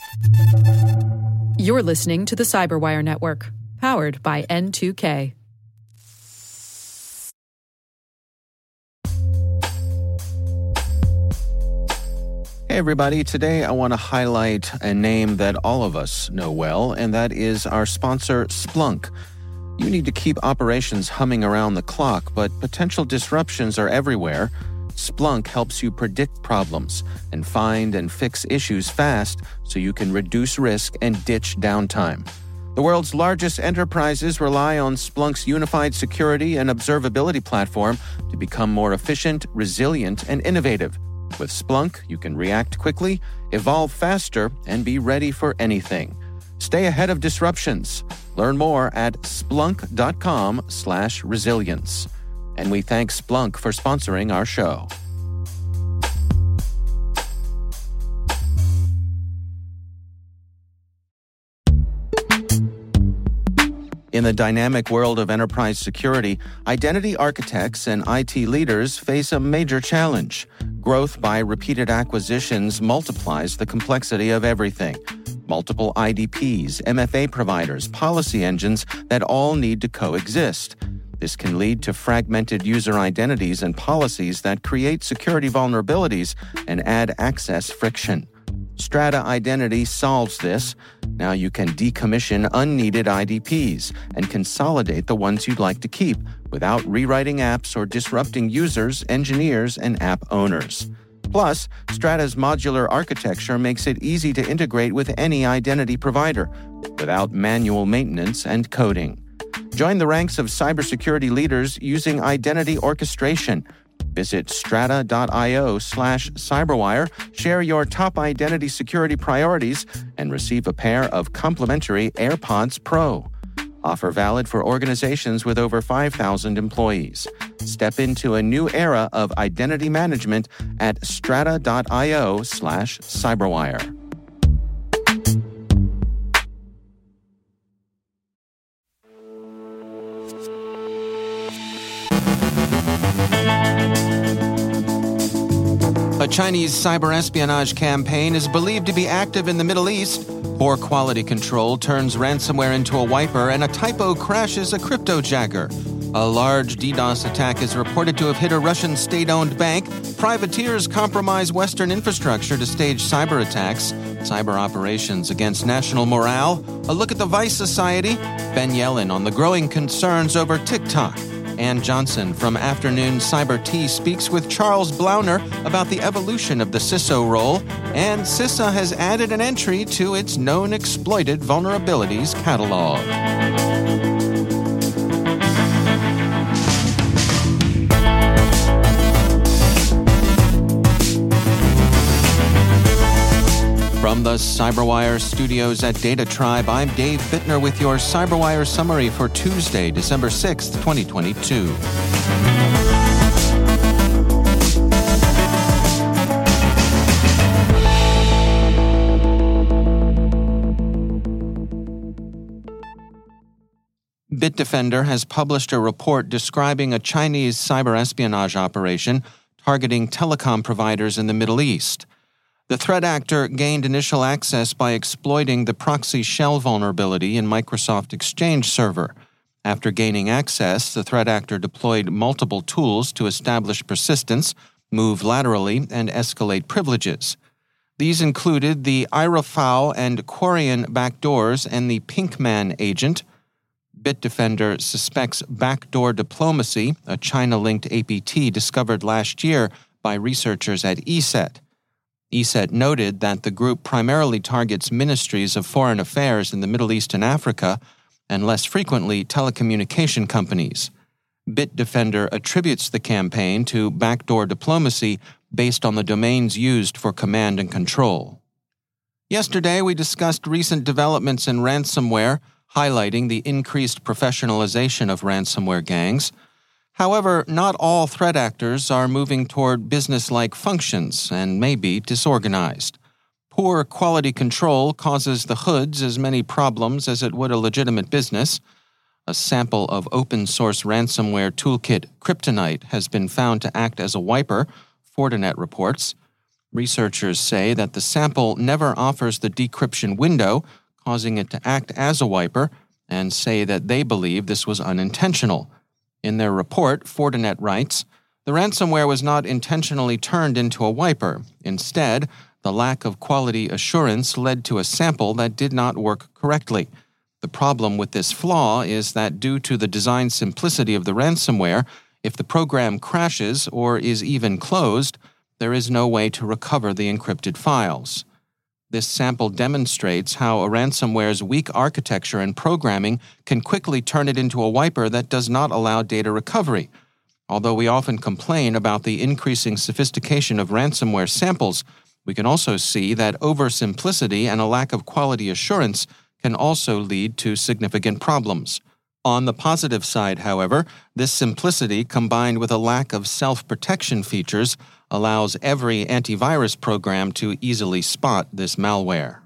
You're listening to the Cyberwire Network, powered by N2K. Hey everybody, today I want to highlight a name that all of us know well, and that is our sponsor, Splunk. You need to keep operations humming around the clock, but potential disruptions are everywhere. Splunk helps you predict problems and find and fix issues fast so you can reduce risk and ditch downtime. The world's largest enterprises rely on Splunk's unified security and observability platform to become more efficient, resilient, and innovative. With Splunk, you can react quickly, evolve faster, and be ready for anything. Stay ahead of disruptions. Learn more at splunk.com/resilience. And we thank Splunk for sponsoring our show. In the dynamic world of enterprise security, identity architects and IT leaders face a major challenge. Growth by repeated acquisitions multiplies the complexity of everything. Multiple IDPs, MFA providers, policy engines that all need to coexist. This can lead to fragmented user identities and policies that create security vulnerabilities and add access friction. Strata Identity solves this. Now you can decommission unneeded IDPs and consolidate the ones you'd like to keep without rewriting apps or disrupting users, engineers, and app owners. Plus, Strata's modular architecture makes it easy to integrate with any identity provider without manual maintenance and coding. Join the ranks of cybersecurity leaders using identity orchestration. Visit strata.io/cyberwire, share your top identity security priorities, and receive a pair of complimentary AirPods Pro. Offer valid for organizations with over 5,000 employees. Step into a new era of identity management at strata.io/cyberwire. A Chinese cyber espionage campaign is believed to be active in the Middle East. Poor quality control turns ransomware into a wiper, and a typo crashes a cryptojacker. A large DDoS attack is reported to have hit a Russian state-owned bank. Privateers compromise Western infrastructure to stage cyber attacks. Cyber operations against national morale. A look at the Vice Society. Ben Yellen on the growing concerns over TikTok. Ann Johnson from Afternoon Cyber Tea speaks with Charles Blauner about the evolution of the CISO role, and CISA has added an entry to its known exploited vulnerabilities catalog. From the Cyberwire studios at Data Tribe, I'm Dave Bittner with your Cyberwire summary for Tuesday, December 6th, 2022. Bitdefender has published a report describing a Chinese cyber espionage operation targeting telecom providers in the Middle East. The threat actor gained initial access by exploiting the proxy shell vulnerability in Microsoft Exchange Server. After gaining access, the threat actor deployed multiple tools to establish persistence, move laterally, and escalate privileges. These included the IRAFOW and Quarian backdoors and the Pinkman agent. Bitdefender suspects backdoor diplomacy, a China-linked APT discovered last year by researchers at ESET. ESET noted that the group primarily targets ministries of foreign affairs in the Middle East and Africa, and less frequently telecommunication companies. Bitdefender attributes the campaign to backdoor diplomacy based on the domains used for command and control. Yesterday, we discussed recent developments in ransomware, highlighting the increased professionalization of ransomware gangs. However, not all threat actors are moving toward business-like functions and may be disorganized. Poor quality control causes the hoods as many problems as it would a legitimate business. A sample of open-source ransomware toolkit Kryptonite has been found to act as a wiper, Fortinet reports. Researchers say that the sample never offers the decryption window, causing it to act as a wiper, and say that they believe this was unintentional. In their report, Fortinet writes, "The ransomware was not intentionally turned into a wiper. Instead, the lack of quality assurance led to a sample that did not work correctly. The problem with this flaw is that due to the design simplicity of the ransomware, if the program crashes or is even closed, there is no way to recover the encrypted files." This sample demonstrates how a ransomware's weak architecture and programming can quickly turn it into a wiper that does not allow data recovery. Although we often complain about the increasing sophistication of ransomware samples, we can also see that oversimplicity and a lack of quality assurance can also lead to significant problems. On the positive side, however, this simplicity combined with a lack of self-protection features allows every antivirus program to easily spot this malware.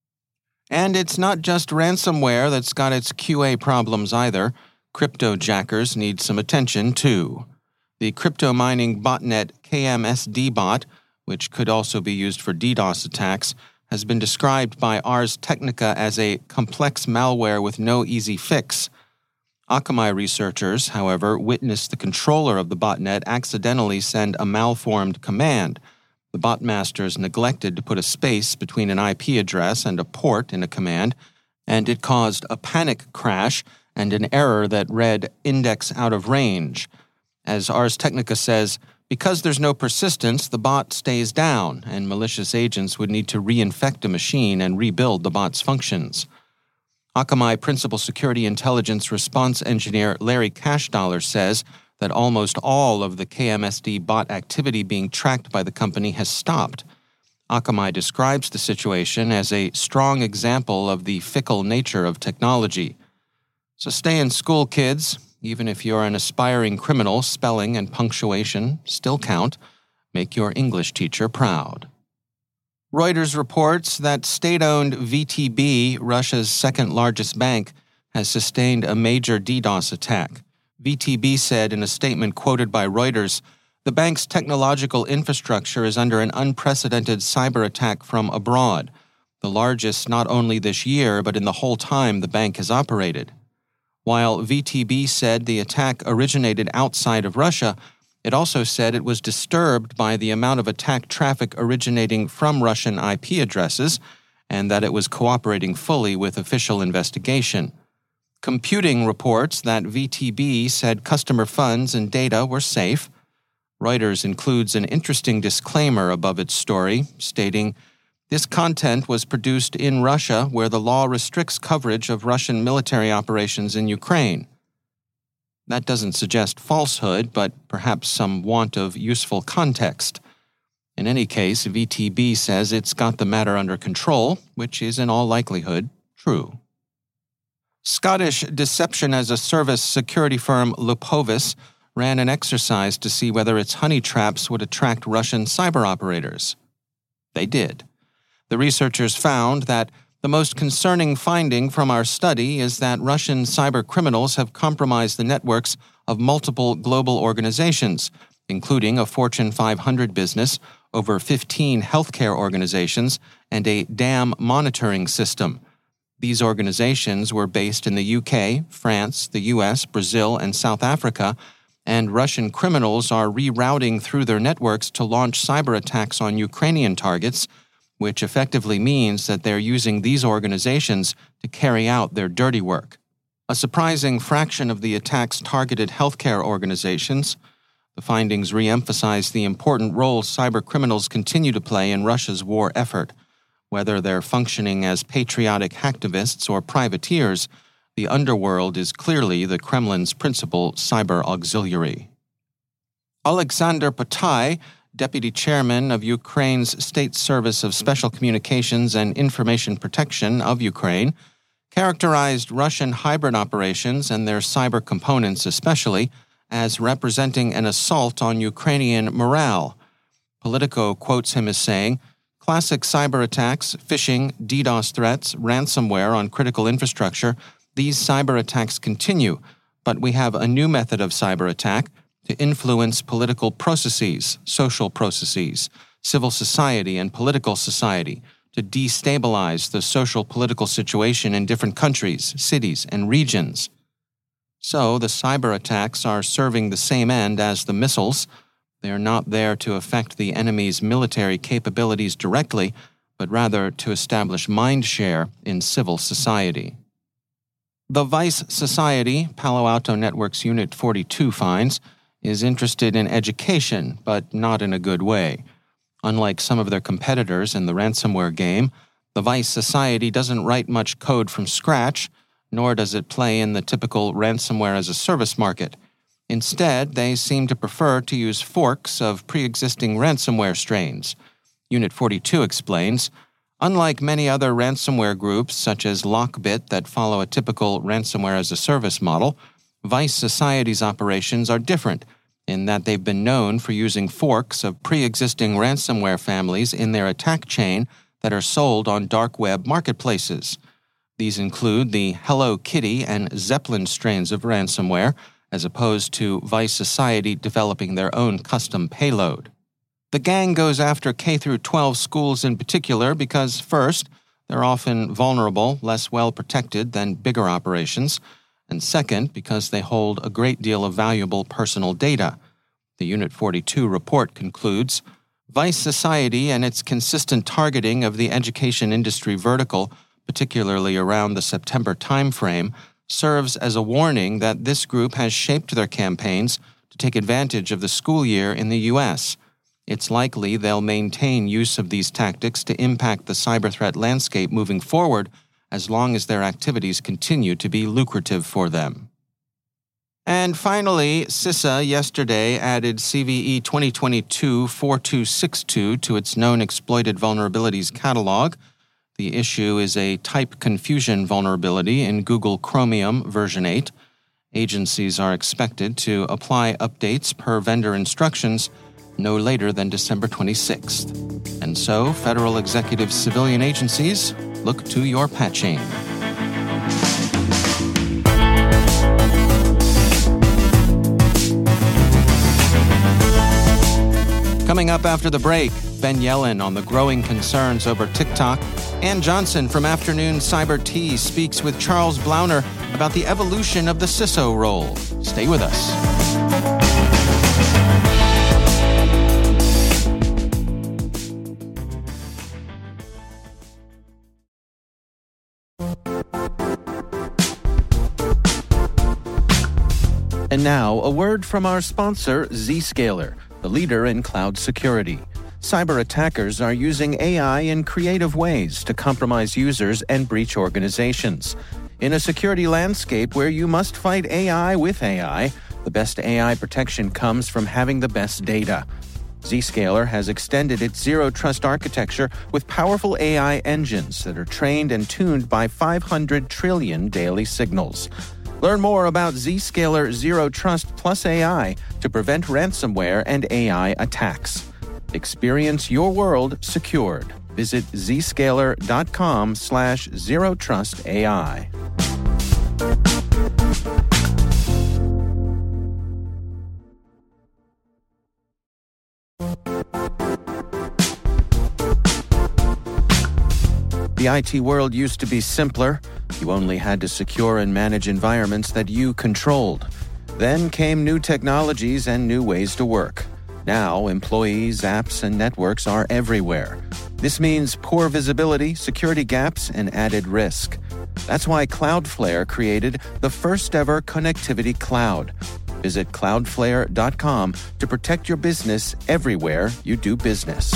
And it's not just ransomware that's got its QA problems either. Cryptojackers need some attention too. The crypto mining botnet KMSD bot, which could also be used for DDoS attacks, has been described by Ars Technica as a complex malware with no easy fix. Akamai researchers, however, witnessed the controller of the botnet accidentally send a malformed command. The botmasters neglected to put a space between an IP address and a port in a command, and it caused a panic crash and an error that read index out of range. As Ars Technica says, because there's no persistence, the bot stays down, and malicious agents would need to reinfect a machine and rebuild the bot's functions. Akamai Principal Security Intelligence Response Engineer Larry Cashdollar says that almost all of the KMSD bot activity being tracked by the company has stopped. Akamai describes the situation as a strong example of the fickle nature of technology. So stay in school, kids. Even if you're an aspiring criminal, spelling and punctuation still count. Make your English teacher proud. Reuters reports that state-owned VTB, Russia's second-largest bank, has sustained a major DDoS attack. VTB said in a statement quoted by Reuters, "The bank's technological infrastructure is under an unprecedented cyber attack from abroad, the largest not only this year but in the whole time the bank has operated." While VTB said the attack originated outside of Russia, it also said it was disturbed by the amount of attack traffic originating from Russian IP addresses and that it was cooperating fully with official investigation. Computing reports that VTB said customer funds and data were safe. Reuters includes an interesting disclaimer above its story, stating, "This content was produced in Russia where the law restricts coverage of Russian military operations in Ukraine." That doesn't suggest falsehood, but perhaps some want of useful context. In any case, VTB says it's got the matter under control, which is in all likelihood true. Scottish deception-as-a-service security firm Lupovis ran an exercise to see whether its honey traps would attract Russian cyber operators. They did. The researchers found that the most concerning finding from our study is that Russian cyber criminals have compromised the networks of multiple global organizations, including a Fortune 500 business, over 15 healthcare organizations, and a dam monitoring system. These organizations were based in the UK, France, the US, Brazil, and South Africa, and Russian criminals are rerouting through their networks to launch cyber attacks on Ukrainian targets, which effectively means that they're using these organizations to carry out their dirty work. A surprising fraction of the attacks targeted healthcare organizations. The findings re-emphasize the important role cyber criminals continue to play in Russia's war effort. Whether they're functioning as patriotic hacktivists or privateers, the underworld is clearly the Kremlin's principal cyber auxiliary. Alexander Patai, Deputy Chairman of Ukraine's State Service of Special Communications and Information Protection of Ukraine, characterized Russian hybrid operations and their cyber components especially as representing an assault on Ukrainian morale. Politico quotes him as saying, "Classic cyber attacks, phishing, DDoS threats, ransomware on critical infrastructure, these cyber attacks continue, but we have a new method of cyber attack, to influence political processes, social processes, civil society, and political society to destabilize the social political situation in different countries, cities, and regions. So the cyber attacks are serving the same end as the missiles. They are not there to affect the enemy's military capabilities directly, but rather to establish mind share in civil society. The Vice Society, Palo Alto Network's Unit 42 finds, is interested in education, but not in a good way. Unlike some of their competitors in the ransomware game, the Vice Society doesn't write much code from scratch, nor does it play in the typical ransomware-as-a-service market. Instead, they seem to prefer to use forks of pre-existing ransomware strains. Unit 42 explains, unlike many other ransomware groups such as Lockbit that follow a typical ransomware-as-a-service model, Vice Society's operations are different in that they've been known for using forks of pre-existing ransomware families in their attack chain that are sold on dark web marketplaces. These include the Hello Kitty and Zeppelin strains of ransomware, as opposed to Vice Society developing their own custom payload. The gang goes after K-12 schools in particular because, first, they're often vulnerable, less well-protected than bigger operations, and second, because they hold a great deal of valuable personal data. The Unit 42 report concludes, Vice Society and its consistent targeting of the education industry vertical, particularly around the September timeframe, serves as a warning that this group has shaped their campaigns to take advantage of the school year in the U.S. It's likely they'll maintain use of these tactics to impact the cyber threat landscape moving forward as long as their activities continue to be lucrative for them. And finally, CISA yesterday added CVE 2022-4262 to its known exploited vulnerabilities catalog. The issue is a type confusion vulnerability in Google Chromium version 8. Agencies are expected to apply updates per vendor instructions no later than December 26th. And so, federal executive civilian agencies, look to your patching. Coming up after the break, Ben Yelin on the growing concerns over TikTok. Ann Johnson from Afternoon Cyber Tea speaks with Charles Blauner about the evolution of the CISO role. Stay with us. And now, a word from our sponsor, Zscaler, the leader in cloud security. Cyber attackers are using AI in creative ways to compromise users and breach organizations. In a security landscape where you must fight AI with AI, the best AI protection comes from having the best data. Zscaler has extended its zero-trust architecture with powerful AI engines that are trained and tuned by 500 trillion daily signals. Learn more about Zscaler Zero Trust Plus AI to prevent ransomware and AI attacks. Experience your world secured. Visit zscaler.com/zerotrustai. The IT world used to be simpler. You only had to secure and manage environments that you controlled. Then came new technologies and new ways to work. Now, employees, apps, and networks are everywhere. This means poor visibility, security gaps, and added risk. That's why Cloudflare created the first-ever connectivity cloud. Visit cloudflare.com to protect your business everywhere you do business.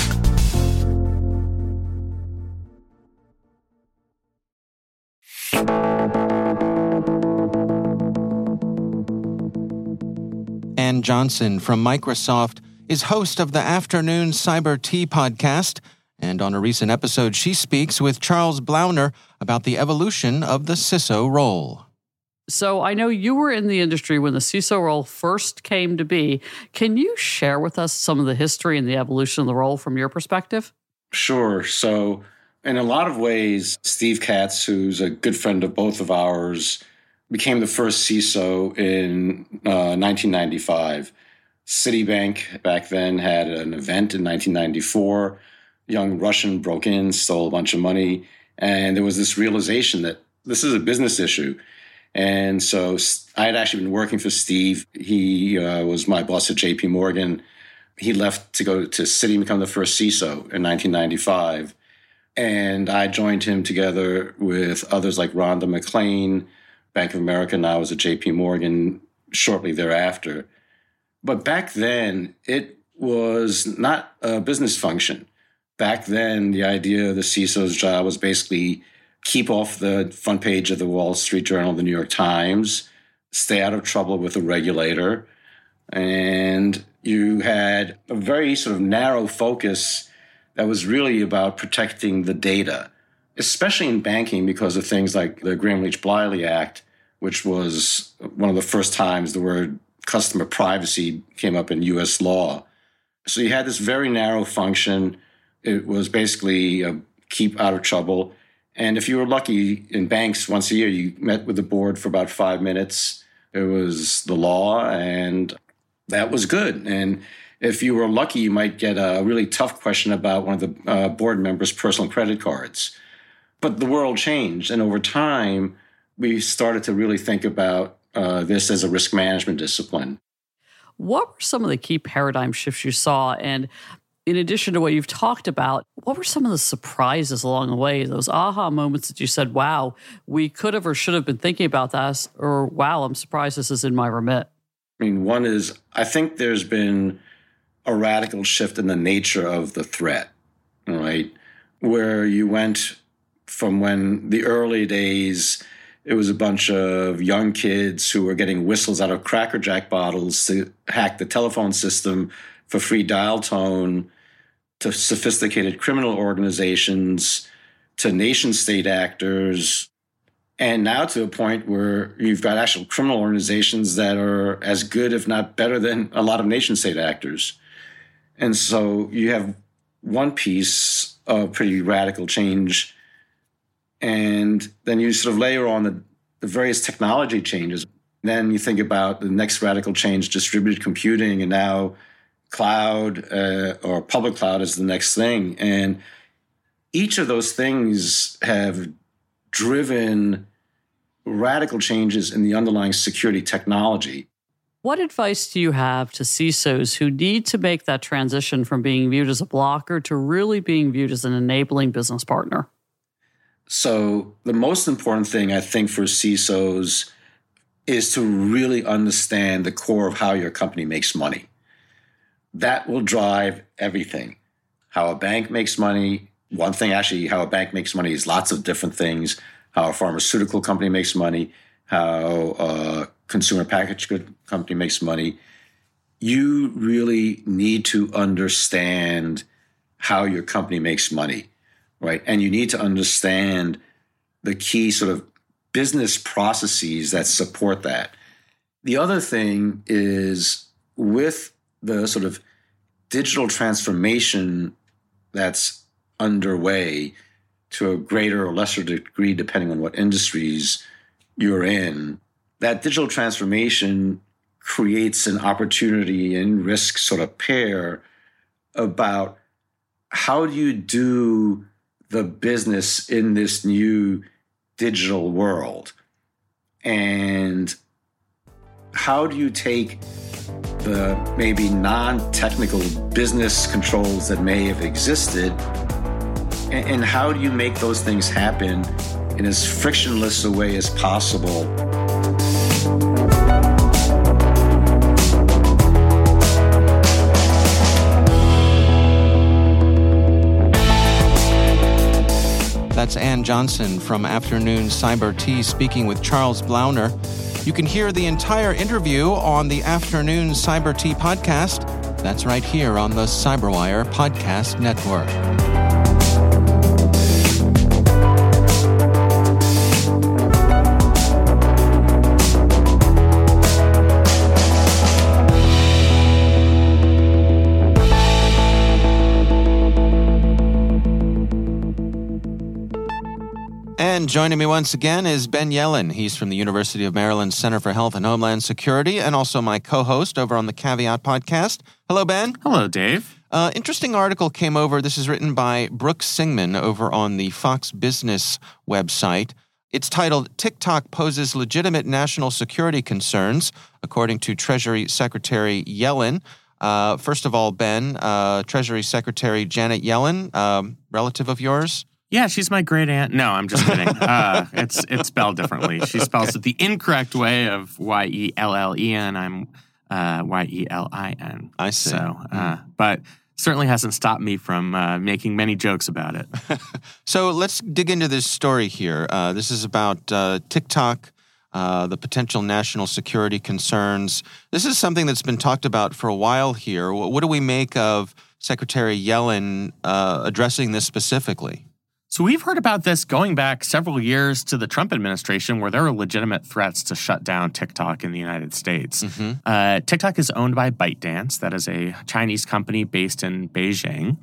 Ann Johnson from Microsoft is host of the Afternoon Cyber Tea podcast, and on a recent episode, she speaks with Charles Blauner about the evolution of the CISO role. So I know you were in the industry when the CISO role first came to be. Can you share with us some of the history and the evolution of the role from your perspective? Sure. So in a lot of ways, Steve Katz, who's a good friend of both of ours, became the first CISO in 1995. Citibank back then had an event in 1994. A young Russian broke in, stole a bunch of money. And there was this realization that this is a business issue. And so I had actually been working for Steve. He was my boss at JP Morgan. He left to go to Citi and become the first CISO in 1995. And I joined him together with others like Rhonda McClain, Bank of America. Now I was at JP Morgan shortly thereafter. But back then, it was not a business function. Back then, the idea of the CISO's job was basically keep off the front page of the Wall Street Journal, the New York Times, stay out of trouble with the regulator. And you had a very sort of narrow focus that was really about protecting the data, especially in banking because of things like the Gramm-Leach-Bliley Act, which was one of the first times the word customer privacy came up in U.S. law. So you had this very narrow function. It was basically keep out of trouble. And if you were lucky in banks once a year, you met with the board for about 5 minutes. It was the law, and that was good. And if you were lucky, you might get a really tough question about one of the board members' personal credit cards. But the world changed. And over time, we started to really think about this as a risk management discipline. What were some of the key paradigm shifts you saw? And in addition to what you've talked about, what were some of the surprises along the way, those aha moments that you said, wow, we could have or should have been thinking about this, or wow, I'm surprised this is in my remit? I mean, one is, I think there's been a radical shift in the nature of the threat, right? Where you went from when the early days, it was a bunch of young kids who were getting whistles out of Cracker Jack bottles to hack the telephone system for free dial tone, to sophisticated criminal organizations, to nation-state actors, and now to a point where you've got actual criminal organizations that are as good, if not better, than a lot of nation-state actors. And so you have one piece of pretty radical change. And then you sort of layer on the various technology changes. Then you think about the next radical change, distributed computing, and now cloud or public cloud is the next thing. And each of those things have driven radical changes in the underlying security technology. What advice do you have to CISOs who need to make that transition from being viewed as a blocker to really being viewed as an enabling business partner? So the most important thing, I think, for CISOs is to really understand the core of how your company makes money. That will drive everything. How a bank makes money. One thing, actually, how a bank makes money is lots of different things. How a pharmaceutical company makes money. How a consumer packaged good company makes money. You really need to understand how your company makes money. Right. And you need to understand the key sort of business processes that support that. The other thing is with the sort of digital transformation that's underway to a greater or lesser degree, depending on what industries you're in, that digital transformation creates an opportunity and risk sort of pair about how do you do the business in this new digital world? And how do you take the maybe non-technical business controls that may have existed, and how do you make those things happen in as frictionless a way as possible? That's Ann Johnson from Afternoon Cyber Tea speaking with Charles Blauner. You can hear the entire interview on the Afternoon Cyber Tea podcast. That's right here on the CyberWire Podcast Network. And joining me once again is Ben Yelin. He's from the University of Maryland Center for Health and Homeland Security and also my co-host over on the Caveat podcast. Hello, Ben. Hello, Dave. Interesting article came over. This is written by Brooke Singman over on the Fox Business website. It's titled, TikTok Poses Legitimate National Security Concerns, according to Treasury Secretary Yellen. First of all, Ben, Treasury Secretary Janet Yellen, relative of yours? Yeah, she's my great aunt. No, I'm just kidding. It's spelled differently. She spells it the incorrect way of Y-E-L-L-E-N. I'm Y-E-L-I-N. I see. So, but certainly hasn't stopped me from making many jokes about it. So let's dig into this story here. This is about TikTok, the potential national security concerns. This is something that's been talked about for a while here. What do we make of Secretary Yellen addressing this specifically? So we've heard about this going back several years to the Trump administration, where there were legitimate threats to shut down TikTok in the United States. Mm-hmm. TikTok is owned by ByteDance. That is a Chinese company based in Beijing.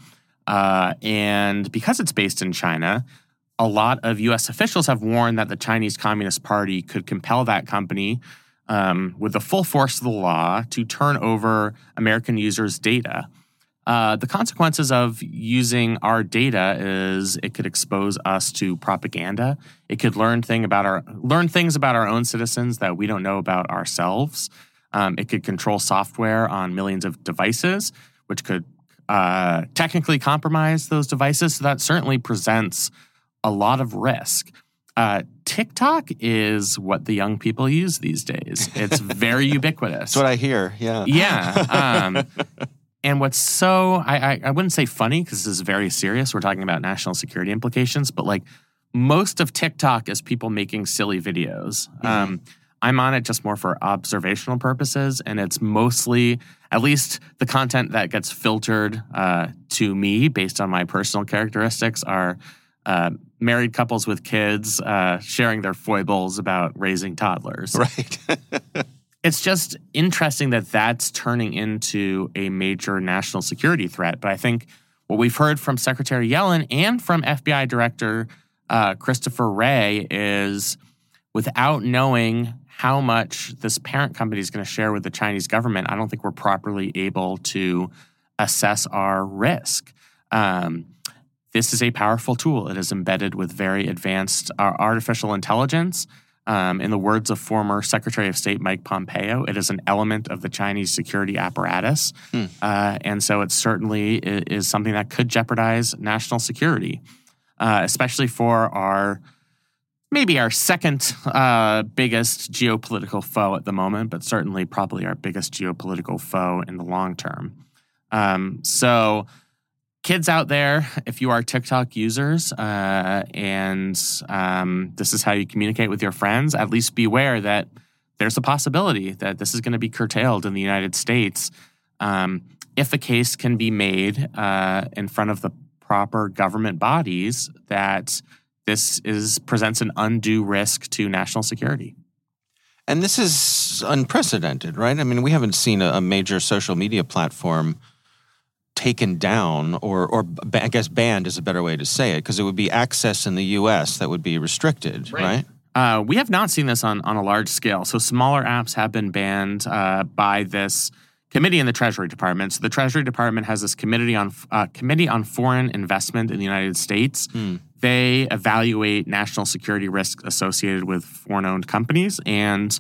And because it's based in China, a lot of U.S. officials have warned that the Chinese Communist Party could compel that company with the full force of the law to turn over American users' data. The consequences of using our data is it could expose us to propaganda. It could learn things about our own citizens that we don't know about ourselves. It could control software on millions of devices, which could technically compromise those devices. So that certainly presents a lot of risk. TikTok is what the young people use these days. It's very ubiquitous. That's what I hear, yeah. Yeah. And what's so, I wouldn't say funny because this is very serious. We're talking about national security implications, but like most of TikTok is people making silly videos. Mm-hmm. I'm on it just more for observational purposes, and it's mostly, at least the content that gets filtered to me based on my personal characteristics are married couples with kids sharing their foibles about raising toddlers. Right. It's just interesting that that's turning into a major national security threat. But I think what we've heard from Secretary Yellen and from FBI Director Christopher Wray is, without knowing how much this parent company is going to share with the Chinese government, I don't think we're properly able to assess our risk. This is a powerful tool. It is embedded with very advanced artificial intelligence. In the words of former Secretary of State Mike Pompeo, it is an element of the Chinese security apparatus. And so it certainly is something that could jeopardize national security, especially for maybe our second biggest geopolitical foe at the moment, but certainly probably our biggest geopolitical foe in the long term. So kids out there, if you are TikTok users and this is how you communicate with your friends, at least beware that there's a possibility that this is going to be curtailed in the United States if a case can be made in front of the proper government bodies that this presents an undue risk to national security. And this is unprecedented, right? I mean, we haven't seen a major social media platform taken down or I guess banned is a better way to say it, because it would be access in the U.S. that would be restricted, right? We have not seen this on a large scale. So smaller apps have been banned by this committee in the Treasury Department. So the Treasury Department has this committee on foreign investment in the United States. They evaluate national security risks associated with foreign-owned companies, and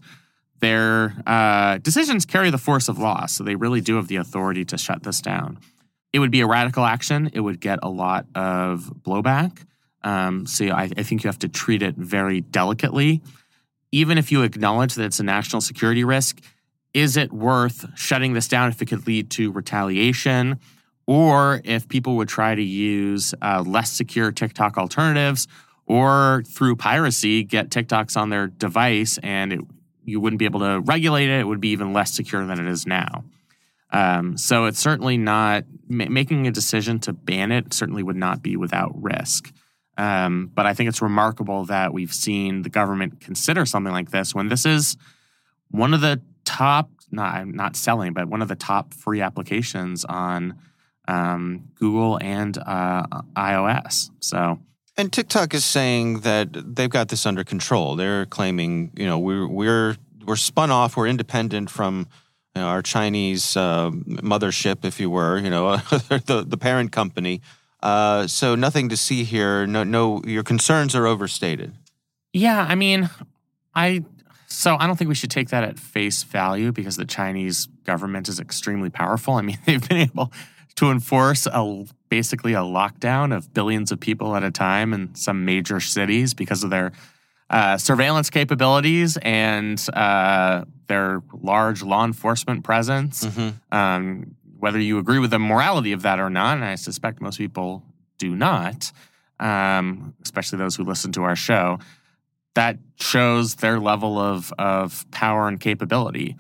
their decisions carry the force of law. So they really do have the authority to shut this down. It would be a radical action. It would get a lot of blowback. So I think you have to treat it very delicately. Even if you acknowledge that it's a national security risk, is it worth shutting this down if it could lead to retaliation, or if people would try to use less secure TikTok alternatives, or through piracy get TikToks on their device and you wouldn't be able to regulate it. It would be even less secure than it is now. So it's certainly not making a decision to ban it certainly would not be without risk. But I think it's remarkable that we've seen the government consider something like this when this is one of the top, not selling, but one of the top free applications on Google and iOS. So And TikTok is saying that they've got this under control. They're claiming, we're spun off, we're independent from our Chinese mothership, if you were, the parent company. So nothing to see here. No, your concerns are overstated. Yeah, I mean, I don't think we should take that at face value because the Chinese government is extremely powerful. I mean, they've been able to enforce basically a lockdown of billions of people at a time in some major cities because of their surveillance capabilities and their large law enforcement presence. Mm-hmm. Whether you agree with the morality of that or not, and I suspect most people do not, especially those who listen to our show, that shows their level of power and capability.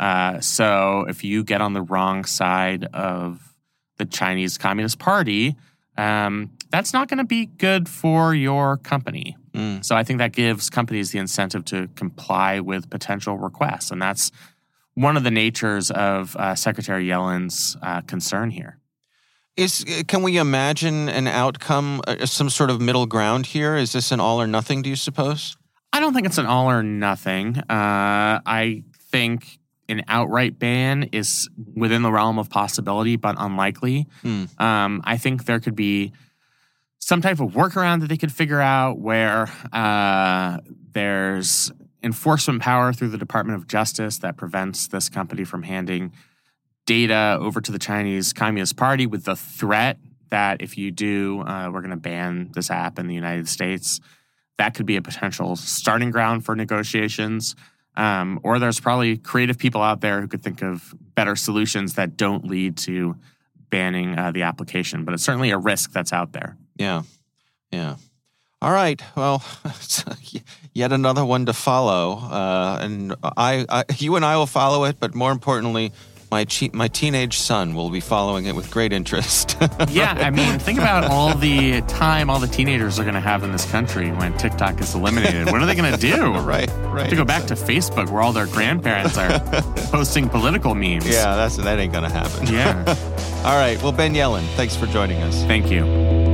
So if you get on the wrong side of the Chinese Communist Party, that's not going to be good for your company. So I think that gives companies the incentive to comply with potential requests. And that's one of the natures of Secretary Yellen's concern here. Can we imagine an outcome, some sort of middle ground here? Is this an all or nothing, do you suppose? I don't think it's an all or nothing. I think an outright ban is within the realm of possibility, but unlikely. I think there could be some type of workaround that they could figure out where there's enforcement power through the Department of Justice that prevents this company from handing data over to the Chinese Communist Party with the threat that if you do, we're going to ban this app in the United States. That could be a potential starting ground for negotiations. Or there's probably creative people out there who could think of better solutions that don't lead to banning the application. But it's certainly a risk that's out there. Yeah. All right. Well, yet another one to follow. And you and I will follow it, but more importantly, my teenage son will be following it with great interest. Yeah, I mean, think about all the time all the teenagers are going to have in this country when TikTok is eliminated. What are they going to do? Right. To go back to Facebook where all their grandparents are posting political memes. Yeah, that ain't going to happen. Yeah. All right. Well, Ben Yellen, thanks for joining us. Thank you.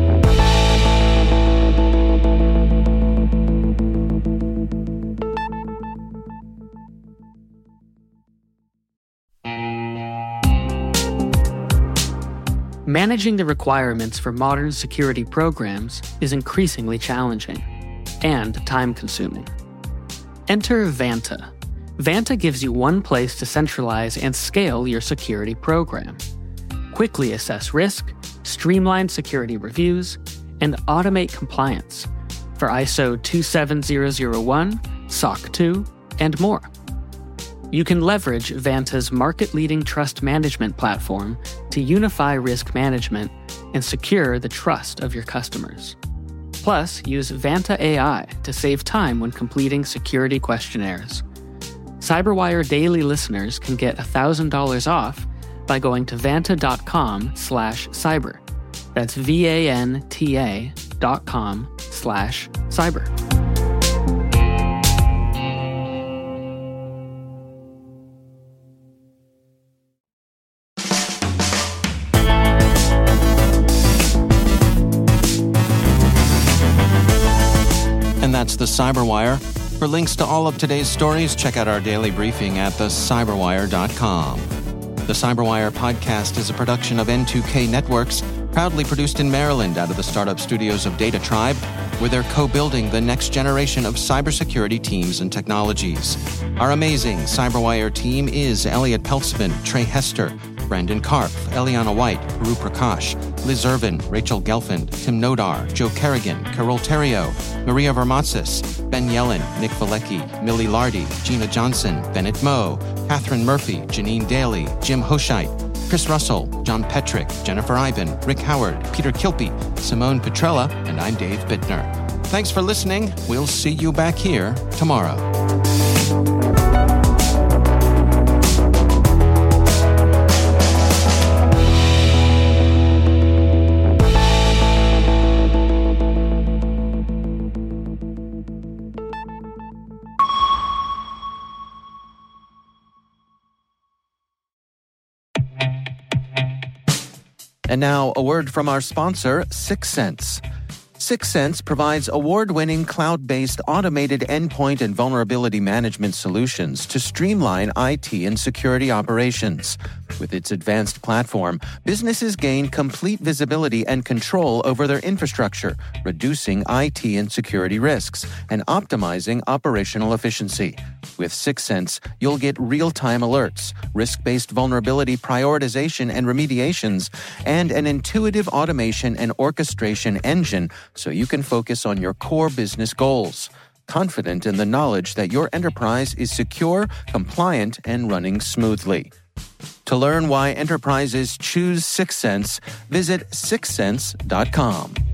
Managing the requirements for modern security programs is increasingly challenging and time-consuming. Enter Vanta. Vanta gives you one place to centralize and scale your security program. Quickly assess risk, streamline security reviews, and automate compliance for ISO 27001, SOC 2, and more. You can leverage Vanta's market-leading trust management platform to unify risk management and secure the trust of your customers. Plus, use Vanta AI to save time when completing security questionnaires. CyberWire Daily listeners can get $1,000 off by going to vanta.com/cyber. That's VANTA.com/cyber. And that's the Cyberwire. For links to all of today's stories, check out our daily briefing at thecyberwire.com. The Cyberwire podcast is a production of N2K Networks, proudly produced in Maryland out of the startup studios of Data Tribe, where they're co-building the next generation of cybersecurity teams and technologies. Our amazing Cyberwire team is Elliot Peltzman, Trey Hester, Brandon Karpf, Eliana White, Guru Prakash, Liz Irvin, Rachel Gelfand, Tim Nodar, Joe Kerrigan, Carol Terrio, Maria Vermatsis, Ben Yellen, Nick Valecki, Millie Lardy, Gina Johnson, Bennett Moe, Catherine Murphy, Janine Daly, Jim Hoshite, Chris Russell, John Petrick, Jennifer Ivan, Rick Howard, Peter Kilpie, Simone Petrella, and I'm Dave Bittner. Thanks for listening. We'll see you back here tomorrow. And now, a word from our sponsor, 6sense. Syxsense provides award-winning cloud-based automated endpoint and vulnerability management solutions to streamline IT and security operations. With its advanced platform, businesses gain complete visibility and control over their infrastructure, reducing IT and security risks and optimizing operational efficiency. With Syxsense, you'll get real-time alerts, risk-based vulnerability prioritization and remediations, and an intuitive automation and orchestration engine so you can focus on your core business goals, confident in the knowledge that your enterprise is secure, compliant, and running smoothly. To learn why enterprises choose Syxsense, visit syxsense.com.